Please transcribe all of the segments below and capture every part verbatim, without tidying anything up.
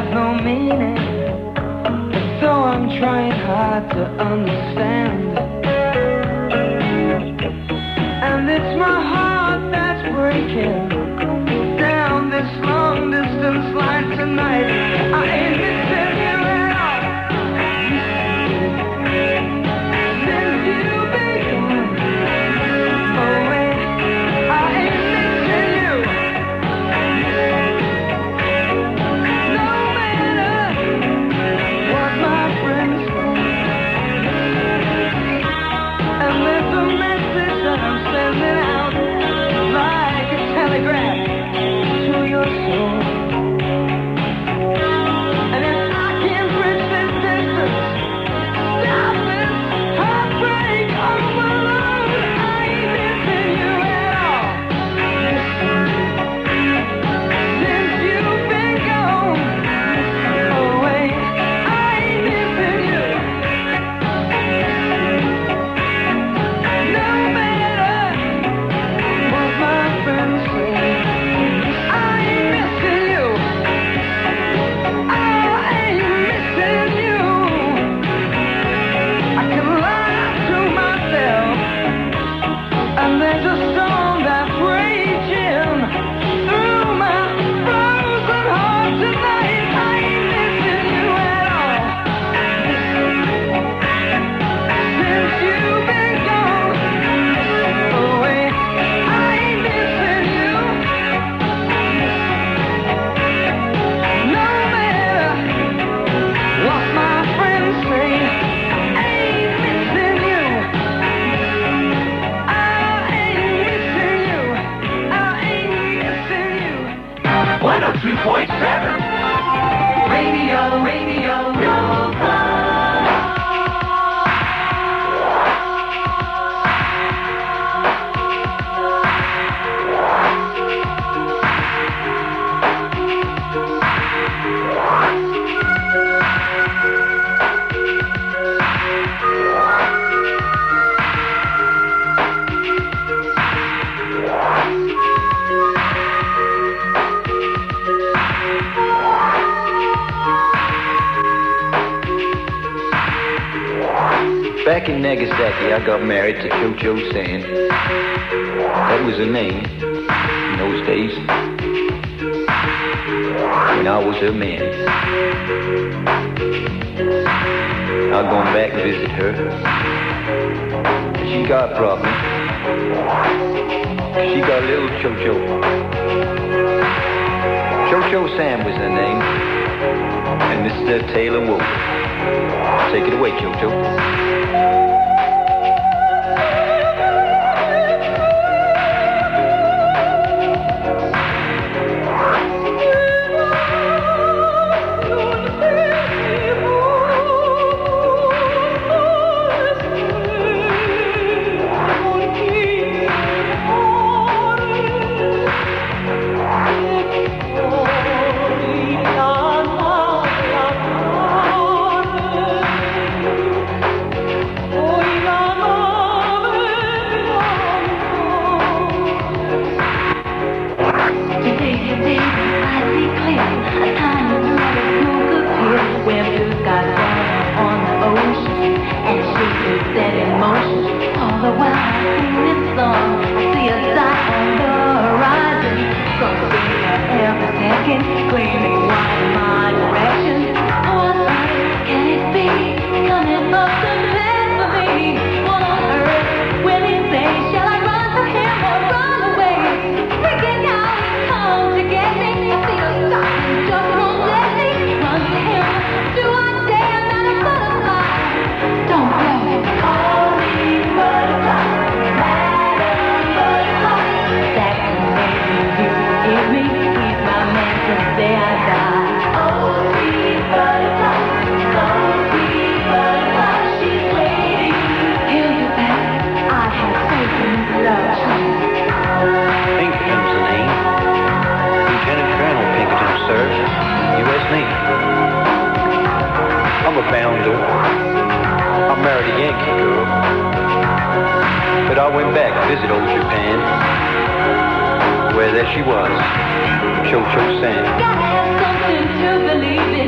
has no meaning. So I'm trying hard to understand. And it's my heart that's breaking down this long distance line tonight. I ain't missing you at all. Since you've been gone away, I ain't missing you. No matter what my friends say. And there's a message that I'm sending out like a telegraph to your soul. And if I can bridge this distance, stop this heartbreak all alone, I ain't missing you at all. Since you've been gone away, I ain't missing you. No matter what my friends say, I ain't missing you. I ain't missing you. I can lie to myself, and there's a storm that's raging through my frozen heart tonight. I ain't missing you at all. Since you've been gone away, I ain't missing you. No matter what my friends say, I ain't missing you. I ain't missing you. I ain't missing you. one oh two point seven. Radio, radio, Nova. Back in Nagasaki, I got married to Cho-Cho San. That was her name in those days. And I was her man. I've gone back to visit her. She got a problem. She got a little Cho-Cho. Cho-Cho Sam was her name. And this is her tale of woe. Take it away, Cho-Cho. Where there she was, Cho-Cho San. Gotta have something to believe in.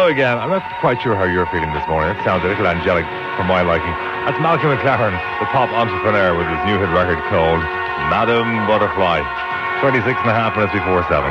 Hello again. I'm not quite sure how you're feeling this morning. It sounds a little angelic for my liking. That's Malcolm McLaren, the pop entrepreneur, with his new hit record called Madam Butterfly. twenty-six and a half minutes before seven.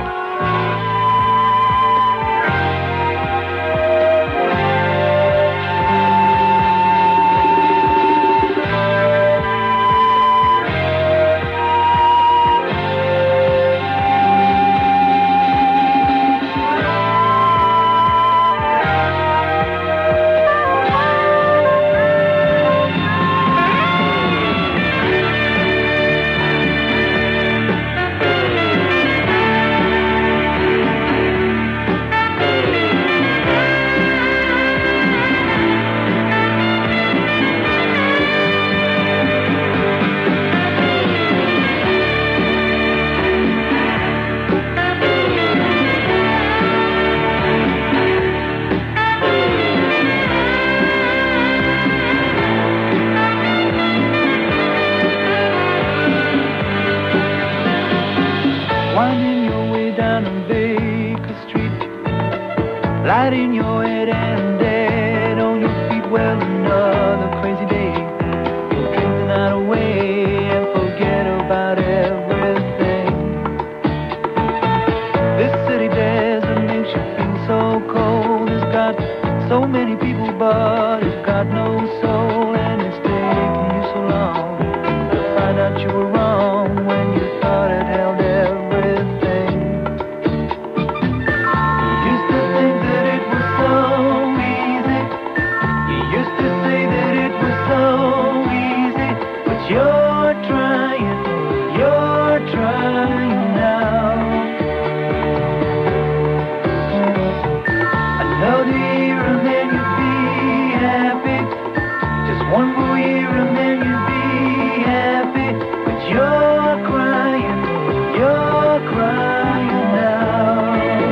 Winding your way down on Baker Street, light in your head and dead on your feet. Well, another crazy day. You'll drink the night away and forget about everything. This city desert makes you feel so cold. It's got so many people, but it's got no soul. And it's taking you so long to find out you were wrong when you thought it held everything. One more year and then you'll be happy. But you're crying, you're crying now.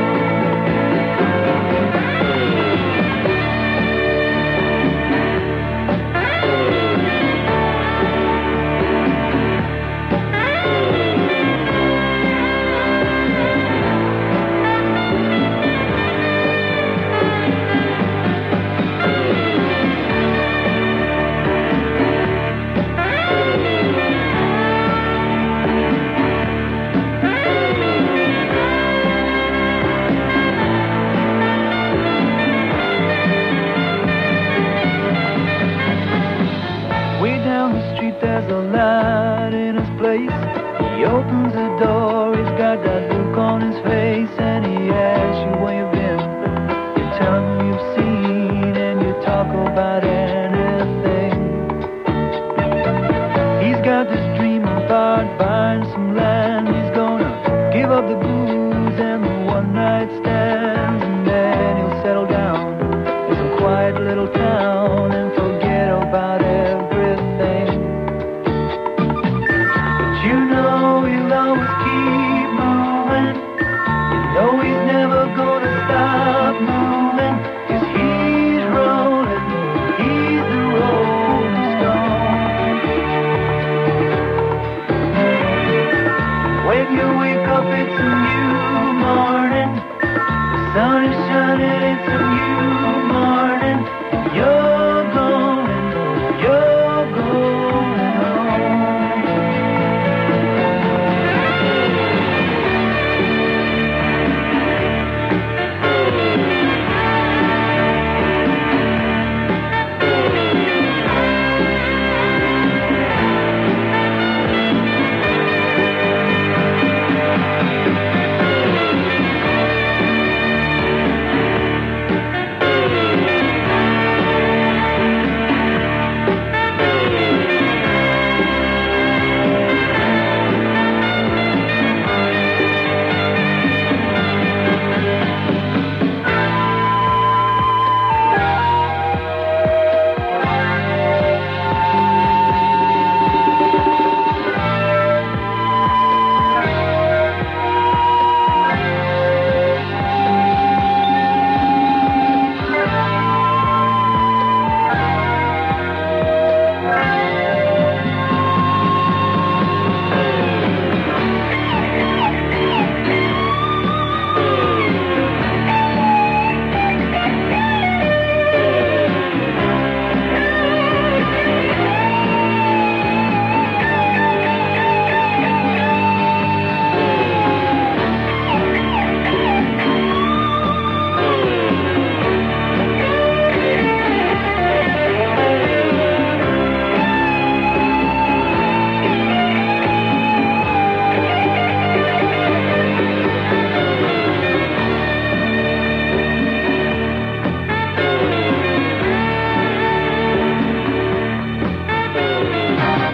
There's a light in his place. He opens the door, he's got that look on his face, and he asks you where you've been. You tell him who you've seen, and you talk about anything. He's got this dream about buying some land. He's gonna give up the booze and the one-night stands, and then he'll settle down in some quiet little town and forget about everything. You know he'll always keep moving. You know he's never gonna stop moving. 'Cause he's rolling, he's the rolling stone. When you wake up it's a new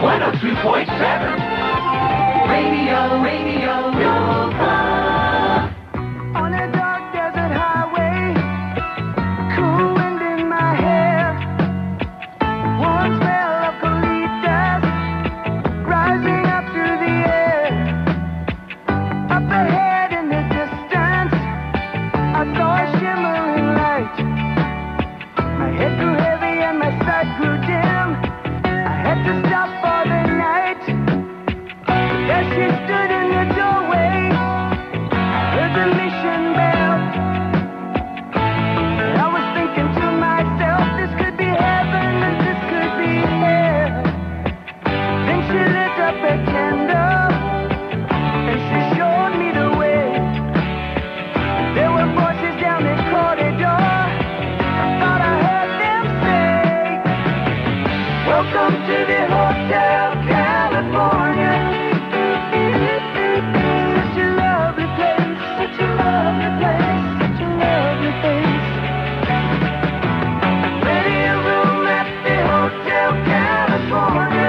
one oh two point seven. Radio, Radio, Nova. On a dark desert highway, cool wind in my hair, warm smell of colitas rising up through the air. Up ahead in the distance, I saw a shimmering light. My head grew heavy and my sight grew dim. I had to stop for the night. As she stood in the doorway, I heard the mission bell. And I was thinking to myself, this could be heaven and this could be hell. Then she lit up a candle and she showed me the way. There were voices down the corridor. I thought I heard them say, welcome to the Hotel California. Such a lovely place, such a lovely place, such a lovely place. Ready a room at the Hotel California.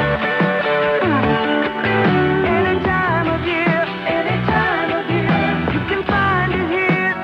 Any time of year, any time of year, you can find it here.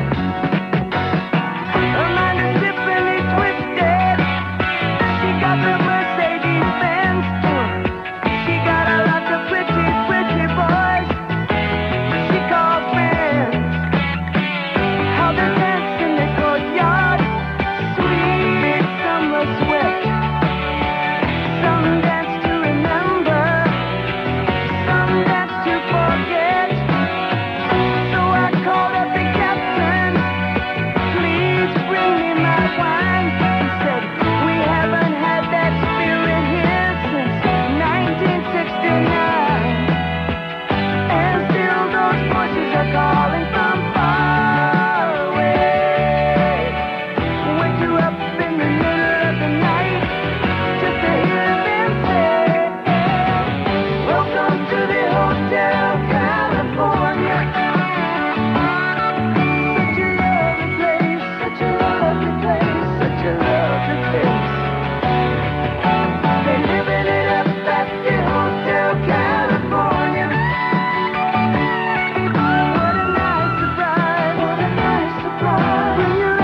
Her mind is differently twisted. She got the Mercedes Benz. She got a lot of pretty, pretty boys she calls friends. How they dance in the courtyard, sweet summer sweat. Some dance to remember, some dance to forget. So I called up the captain, please bring me my wine. He said, we haven't had that spirit here since nineteen sixty-nine. And still those voices are calling from far away. Wake you up in the middle of the night just to hear them say, welcome to the Hotel California. Such a lovely place, such a lovely place, such a lovely place. They're living it up at the Hotel California. What a nice surprise, what a nice surprise. Bring your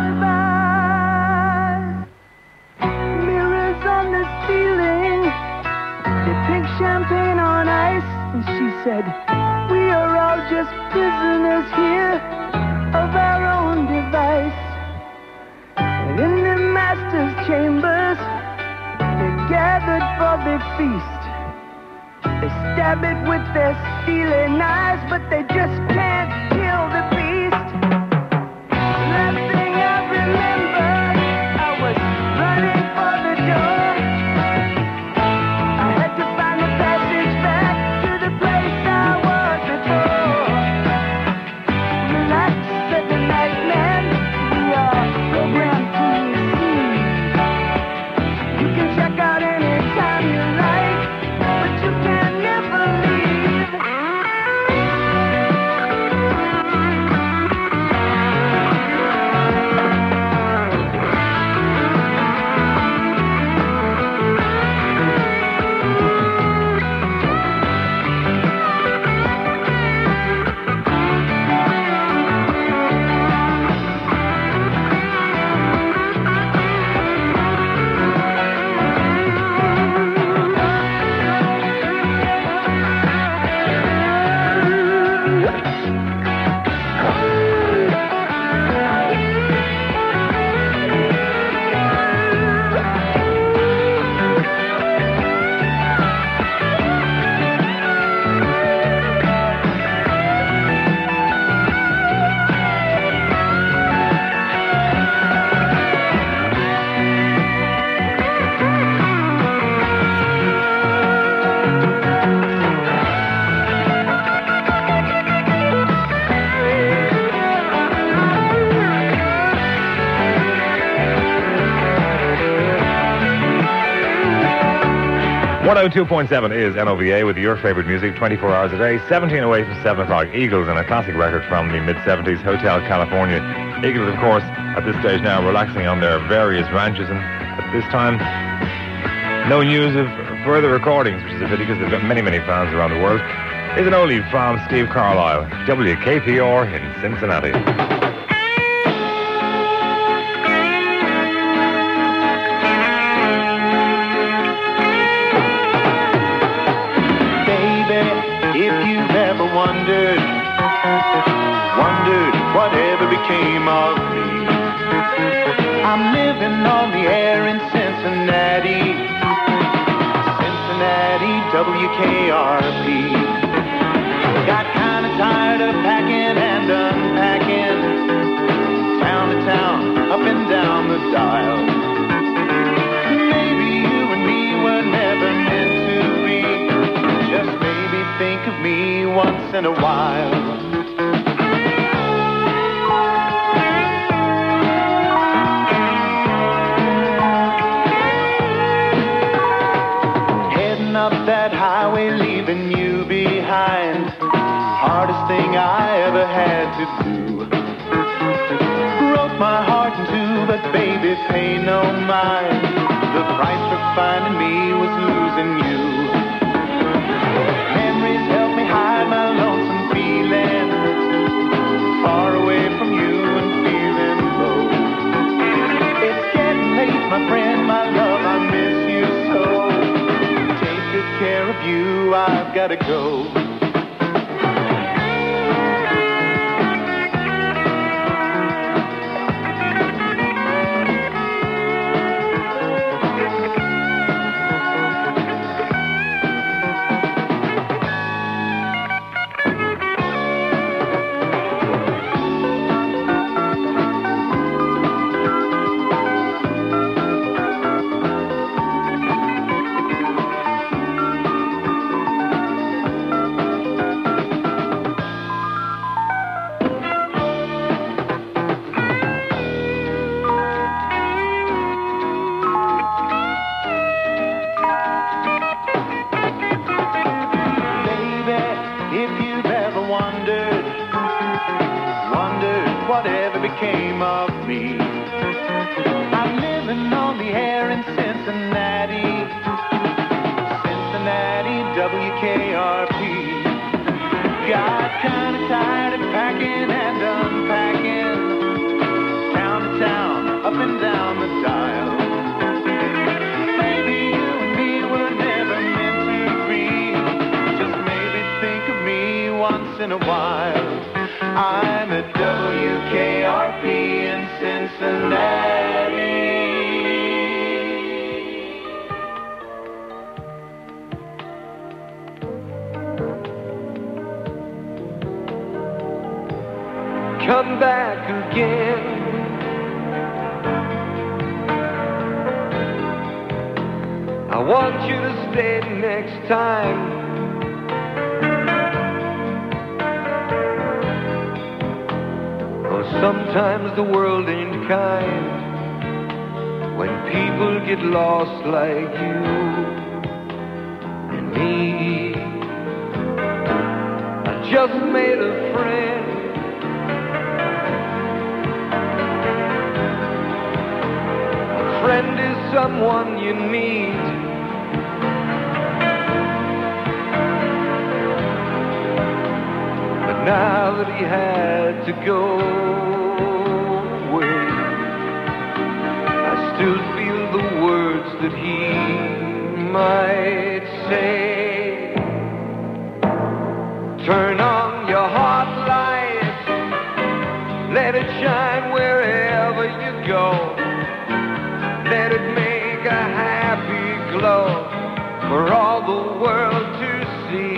alibis. Mirrors on the ceiling, they pink champagne on ice. And she said, we are all just prisoners here of our own device. And in the master's chambers, they're gathered for the feast. They stab it with their steely knives, but they just can't kill the beast. Last thing I remember, I was running for the door. I had to find the passage back to the place I was before. Relax, said the nightman, we are programmed to receive. You can check out anytime you like, but you can never leave. one oh two point seven is N O V A with your favorite music twenty-four hours a day, seventeen away from seven o'clock. Eagles and a classic record from the mid-seventies, Hotel California. Eagles, of course, at this stage now relaxing on their various ranches, and at this time, no news of Further Recordings, which is a pity because they've got many, many fans around the world, is an oldie from Steve Carlisle, W K P R in Cincinnati. Baby, if you've ever wondered, wondered whatever became of me, I'm living on the air in Cincinnati, Cincinnati, W K R P. Got kinda tired of packing and unpacking, town to town, up and down the dial. Maybe you and me were never meant to be, just maybe think of me once in a while. Up that highway, leaving you behind, hardest thing I ever had to do. Broke my heart in two, but baby, pay no mind. The price for finding me was losing you. Memories help me hide my lonesome feeling, far away from you and feeling low. It's getting late, my friend, my love, I miss you so. Care of you, I've gotta go. In a while, I'm at W K R P in Cincinnati. Come back again. I want you to stay next time. Sometimes the world ain't kind when people get lost like you and me. I just made a friend, a friend is someone you need. But now that he had to go, still feel the words that he might say. Turn on your heart light, let it shine wherever you go. Let it make a happy glow for all the world to see.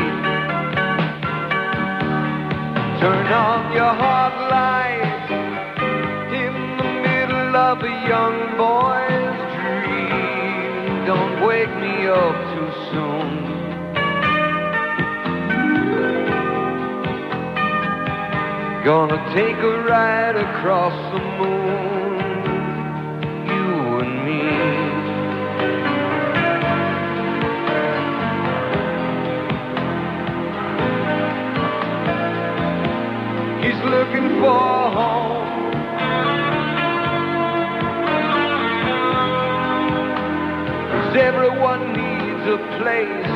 Turn on your heart light in the middle of a young boy's dream. Don't wake me up too soon. Gonna take a ride across the moon, you and me. He's looking for home, everyone needs a place.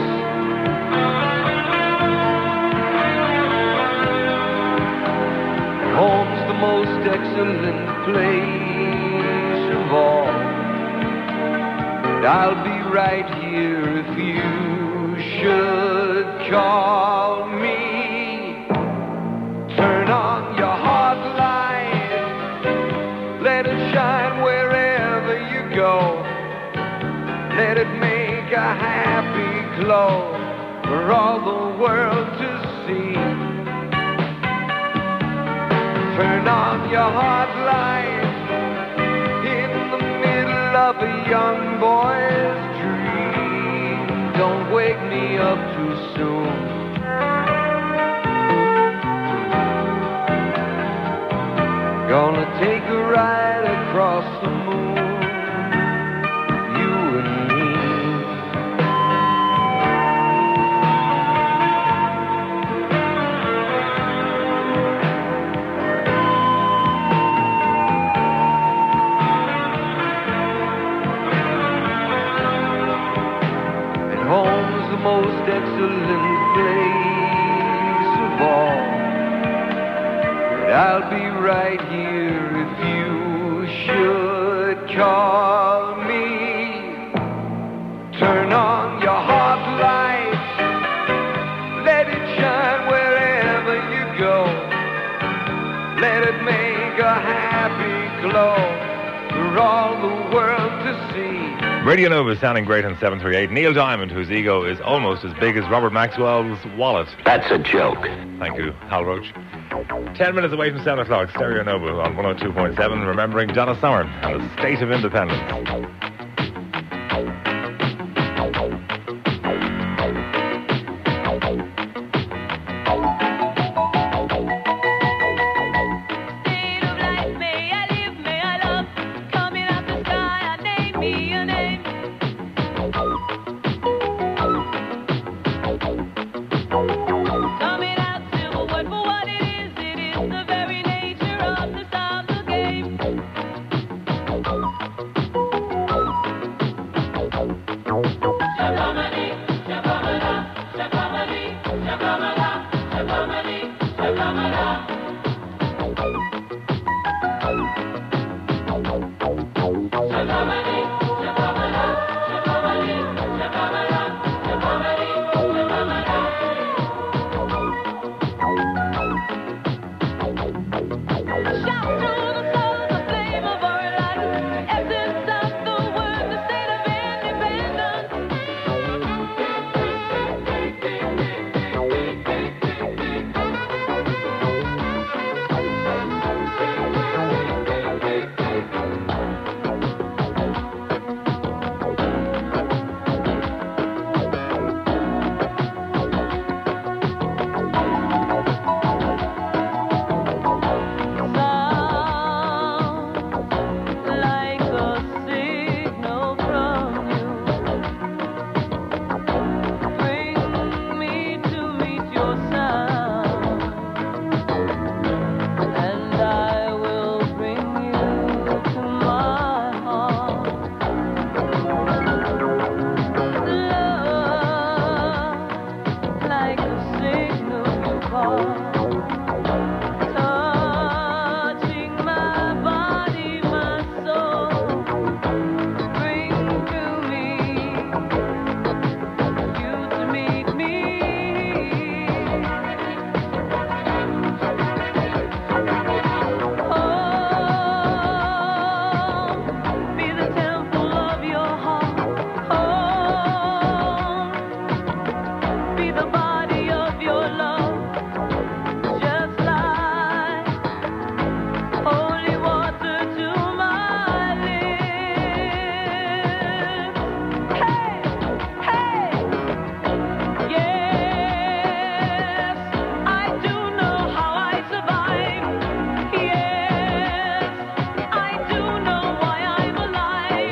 Home's the most excellent place of all. I'll be right here if you should call me. Turn on your heart light, let it shine wherever you go. Let it make a happy glow for all the world to see. Turn on your heart light in the middle of a young boy's dream. Don't wake me up too soon. Gonna take a ride across the moon, you and me. And home's the most excellent place of all. I'll be right here if you should call me. Turn on your heart light, let it shine wherever you go. Let it make a happy glow for all the world to see. Radio Nova is sounding great on seven three eight. Neil Diamond, whose ego is almost as big as Robert Maxwell's wallet. That's a joke. Thank you, Hal Roach. Ten minutes away from seven o'clock, Stereo Nova on one oh two point seven, remembering Donna Summer and the State of Independence.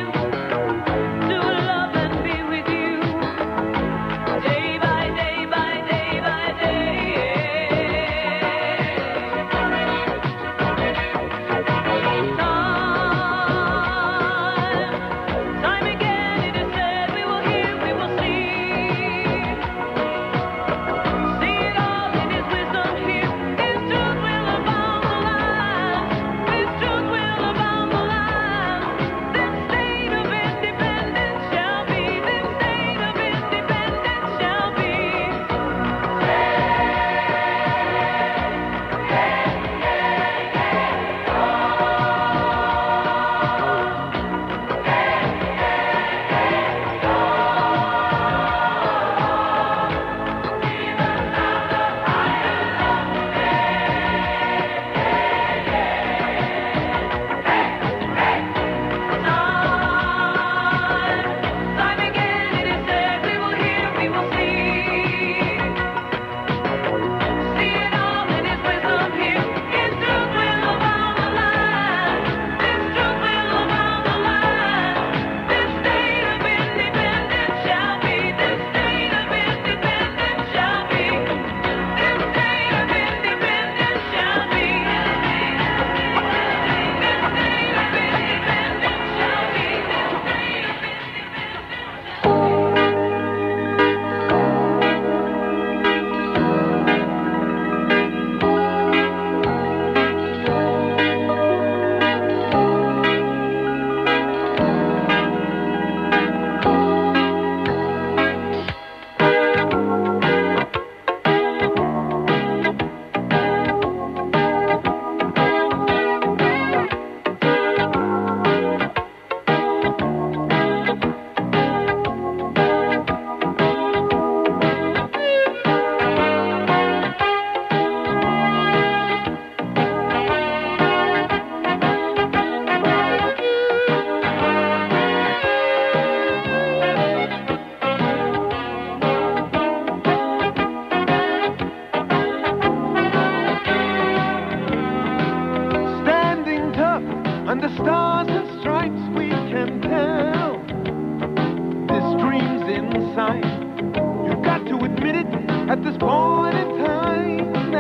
Day by day by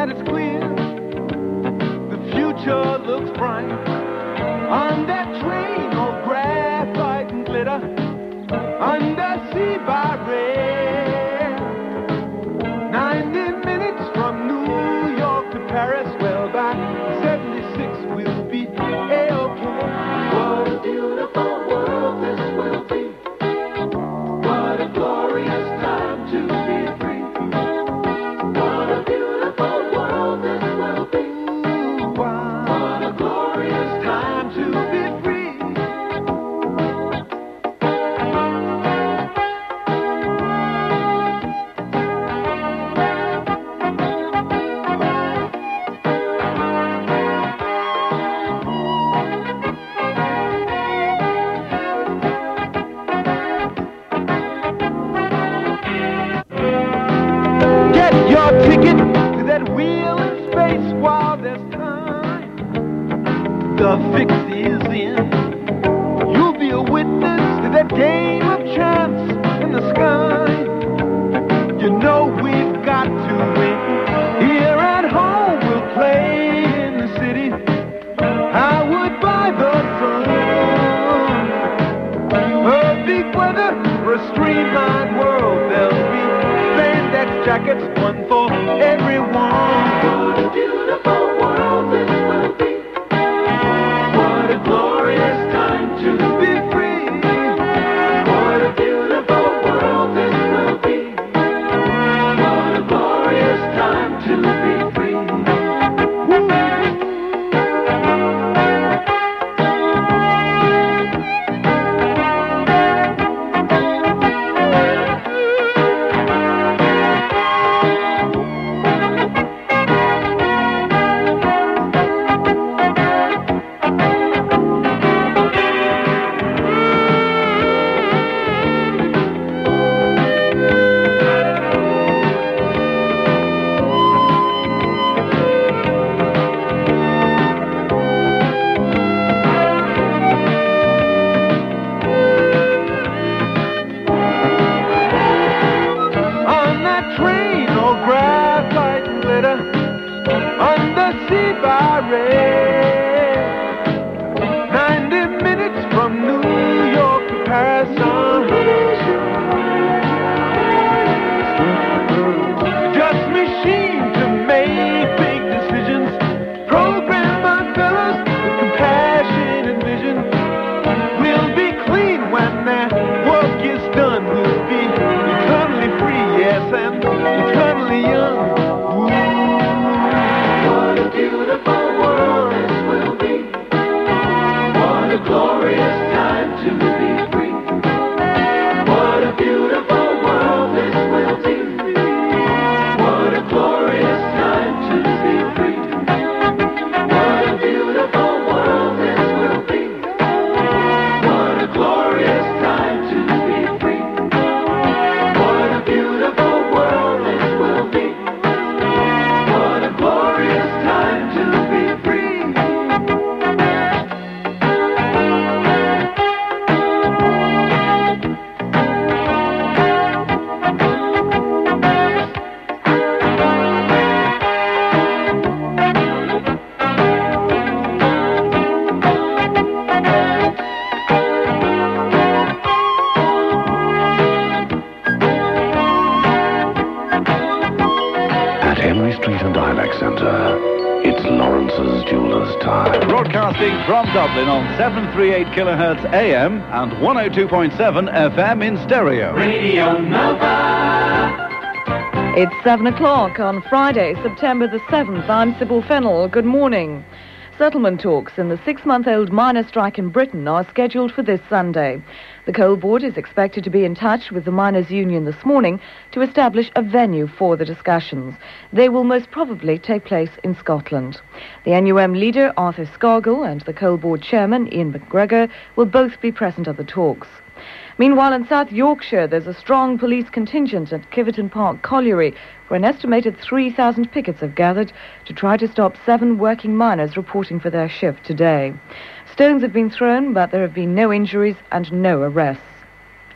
and it's clear. The future looks bright. On that train of graphite and glitter, undersea by rail. Ninety minutes from New York to Paris. Well, by seventy-six we'll be A-OK. What a beautiful world this will be. What a glorious time to be free. What a beautiful world this will be. What a glorious time to be free. Get your ticket to that wheel in space while there's time. The fix is in. You'll be a witness to that game of chance in the sky. You know we've got to win. Here at home we'll play in the city. Howard by the sun. A big weather for a streamlined world. There'll be spandex jackets, one for everyone. What a beautiful world this will be. What a glorious time to be free. What a beautiful world this will be. What a glorious time to be free. On that train, oh graphite and glitter, undersea by rail. Ninety minutes from New York to Paris. Just machine to make big decisions. Programmed by fellas with compassion and vision. We'll be clean when that work is done. We'll be eternally free, yes, and eternally young. Ooh. What a beautiful world this will be. What a glorious time to be free. What a beautiful world this will be. What a glorious time to be free. What a beautiful world this will be. What a glorious time to be free. What a beautiful world this will be. What a glorious time to be free. At Henry Street and Lilac Centre, it's Lawrence's Jeweller's time. Broadcasting from Dublin on seven thirty-eight kilohertz A M and one oh two point seven F M in stereo. Radio Nova. It's seven o'clock on Friday, September the seventh. I'm Sybil Fennell. Good morning. Settlement talks in the six-month-old miners' strike in Britain are scheduled for this Sunday. The Coal Board is expected to be in touch with the miners' union this morning to establish a venue for the discussions. They will most probably take place in Scotland. The N U M leader, Arthur Scargill, and the Coal Board chairman, Ian McGregor, will both be present at the talks. Meanwhile, in South Yorkshire, there's a strong police contingent at Kiverton Park Colliery, where an estimated three thousand pickets have gathered to try to stop seven working miners reporting for their shift today. Stones have been thrown, but there have been no injuries and no arrests.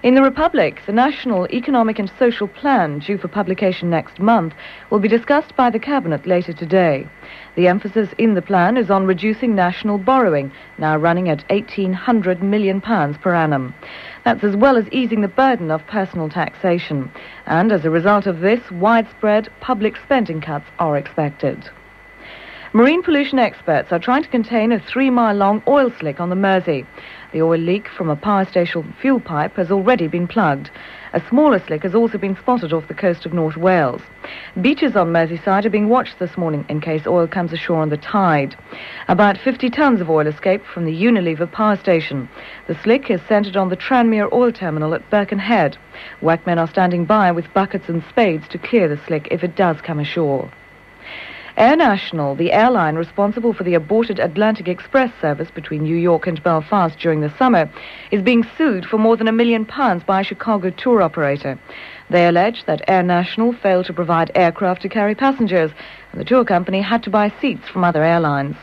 In the Republic, the National Economic and Social Plan, due for publication next month, will be discussed by the Cabinet later today. The emphasis in the plan is on reducing national borrowing, now running at eighteen hundred million pounds per annum. That's as well as easing the burden of personal taxation. And as a result of this, widespread public spending cuts are expected. Marine pollution experts are trying to contain a three-mile-long oil slick on the Mersey. The oil leak from a power station fuel pipe has already been plugged. A smaller slick has also been spotted off the coast of North Wales. Beaches on Merseyside are being watched this morning in case oil comes ashore on the tide. About fifty tonnes of oil escaped from the Unilever power station. The slick is centred on the Tranmere oil terminal at Birkenhead. Workmen are standing by with buckets and spades to clear the slick if it does come ashore. Air National, the airline responsible for the aborted Atlantic Express service between New York and Belfast during the summer, is being sued for more than a million pounds by a Chicago tour operator. They allege that Air National failed to provide aircraft to carry passengers, and the tour company had to buy seats from other airlines.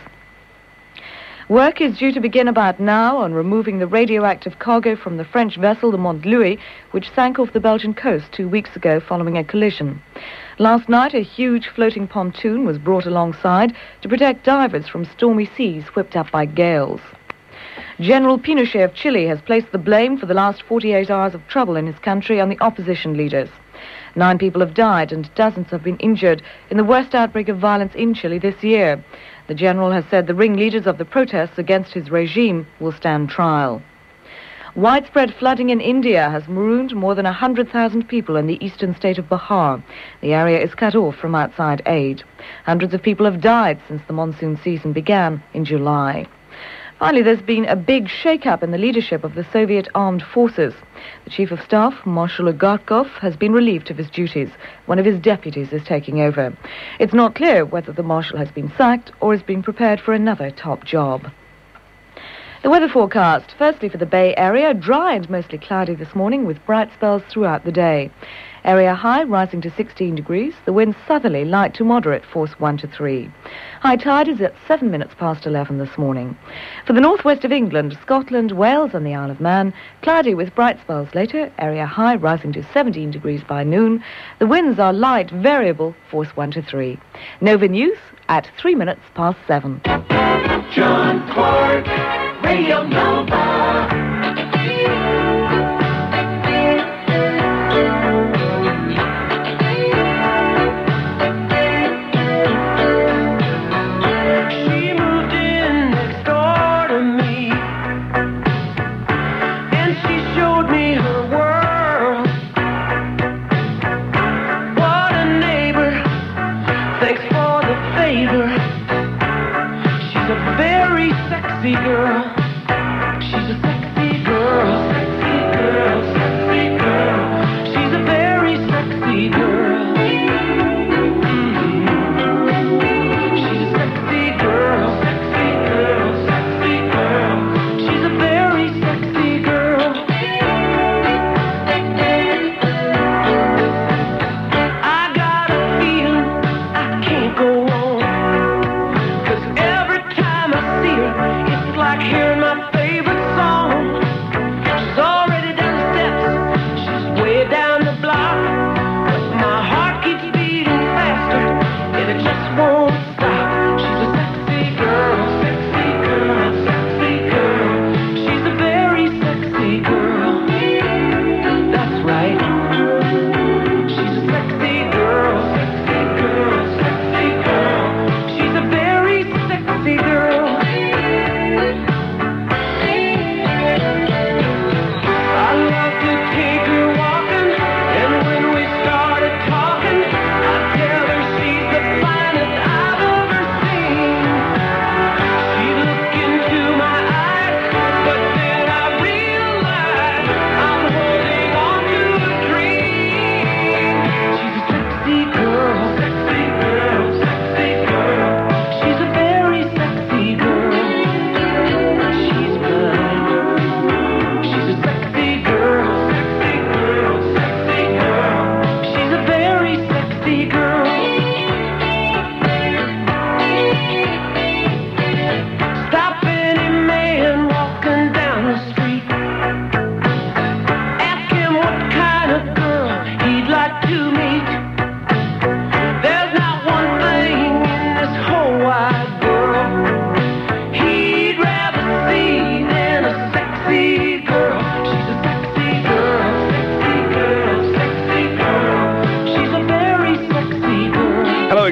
Work is due to begin about now on removing the radioactive cargo from the French vessel the Mont Louis, which sank off the Belgian coast two weeks ago following a collision. Last night, a huge floating pontoon was brought alongside to protect divers from stormy seas whipped up by gales. General Pinochet of Chile has placed the blame for the last forty-eight hours of trouble in his country on the opposition leaders. Nine people have died and dozens have been injured in the worst outbreak of violence in Chile this year. The general has said the ringleaders of the protests against his regime will stand trial. Widespread flooding in India has marooned more than one hundred thousand people in the eastern state of Bihar. The area is cut off from outside aid. Hundreds of people have died since the monsoon season began in July. Finally, there's been a big shake-up in the leadership of the Soviet armed forces. The Chief of Staff, Marshal Agarkov, has been relieved of his duties. One of his deputies is taking over. It's not clear whether the Marshal has been sacked or is being prepared for another top job. The weather forecast, firstly for the Bay Area, dry and mostly cloudy this morning with bright spells throughout the day. Area high rising to sixteen degrees, the wind southerly light to moderate, force one to three. High tide is at seven minutes past eleven this morning. For the northwest of England, Scotland, Wales and the Isle of Man, cloudy with bright spells later, area high rising to seventeen degrees by noon. The winds are light variable, force one to three. Nova News at three minutes past seven. John Clark, Radio Nova. She moved in next door to me, and she showed me her world. What a neighbor, thanks for the favor. She's a very sexy girl. She's a sexy girl, sexy girl, sexy girl. She's a very sexy girl. Mm-hmm. She's a sexy girl, sexy girl, sexy girl. She's a very sexy girl. I got a feeling I can't go on, 'cause every time I see her, it's like hearing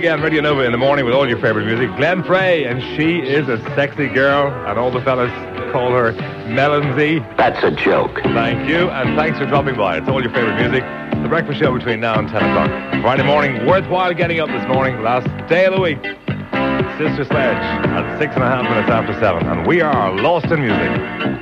again, Radio Nova in the morning with all your favourite music. Glenn Frey, and she is a sexy girl, and all the fellas call her Melonsy. That's a joke. Thank you, and thanks for dropping by. It's all your favourite music. The breakfast show between now and ten o'clock. Friday morning, worthwhile getting up this morning, last day of the week. Sister Sledge at six and a half minutes after seven, and we are lost in music.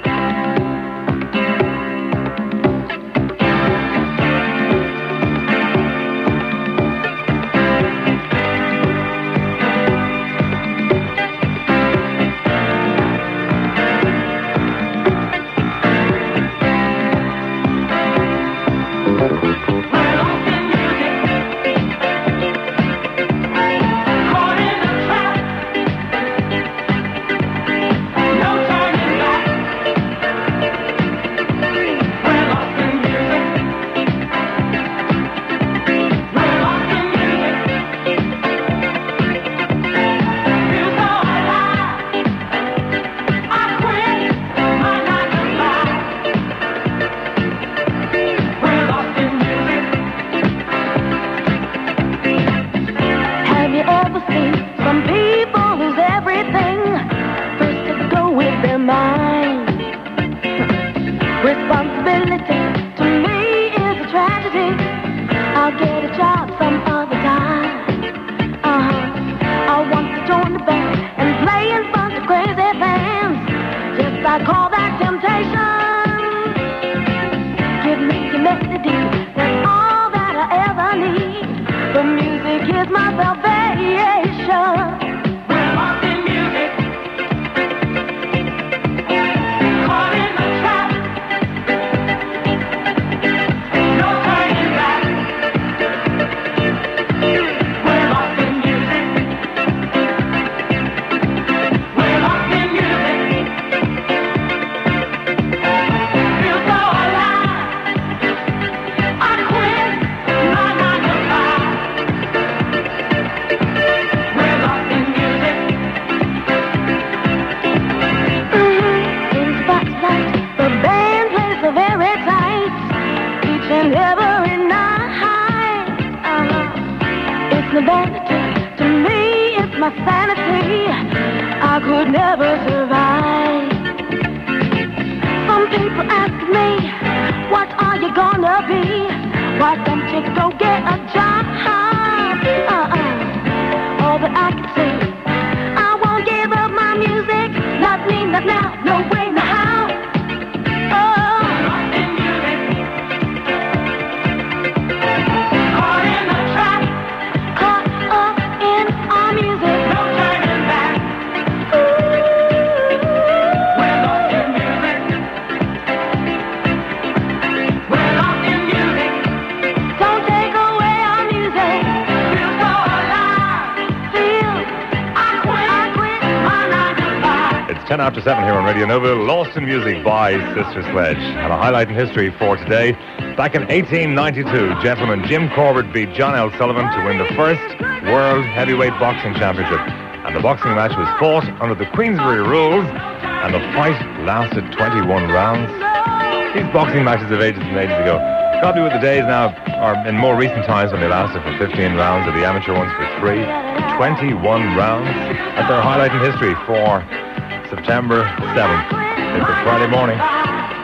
ten after seven here on Radio Nova, Lost in Music by Sister Sledge. And a highlight in history for today. Back in eighteen ninety-two, gentleman Jim Corbett beat John L. Sullivan to win the first World Heavyweight Boxing Championship. And the boxing match was fought under the Queensberry rules, and the fight lasted twenty-one rounds. These boxing matches have ages and ages ago. Probably with the days now, or in more recent times when they lasted for fifteen rounds, or the amateur ones for three. twenty-one rounds. That's our highlight in history for September seventh. It's a Friday morning.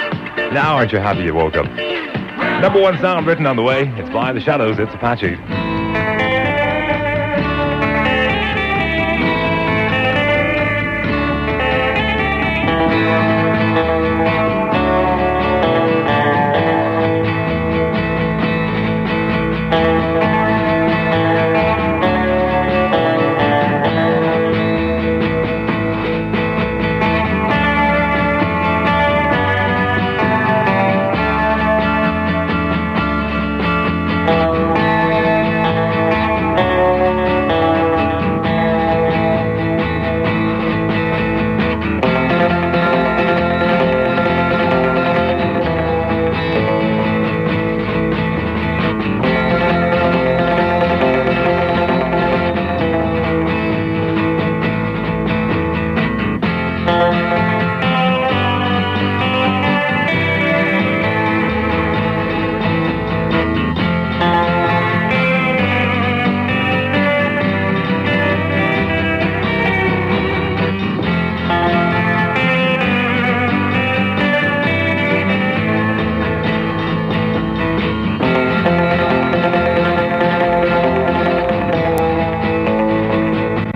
Now aren't you happy you woke up? Number one sound written on the way. It's by The Shadows. It's Apache.